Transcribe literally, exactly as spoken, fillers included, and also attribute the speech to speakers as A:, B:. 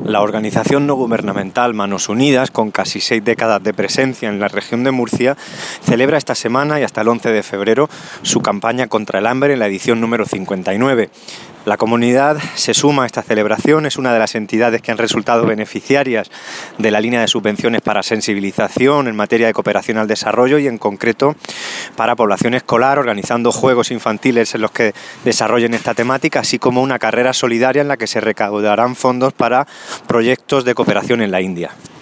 A: La organización no gubernamental Manos Unidas, con casi seis décadas de presencia en la región de Murcia, celebra esta semana y hasta el once de febrero su campaña contra el hambre en la edición número cincuenta y nueve. La comunidad se suma a esta celebración, es una de las entidades que han resultado beneficiarias de la línea de subvenciones para sensibilización en materia de cooperación al desarrollo y en concreto para población escolar, organizando juegos infantiles en los que desarrollen esta temática, así como una carrera solidaria en la que se recaudarán fondos para proyectos de cooperación en la India.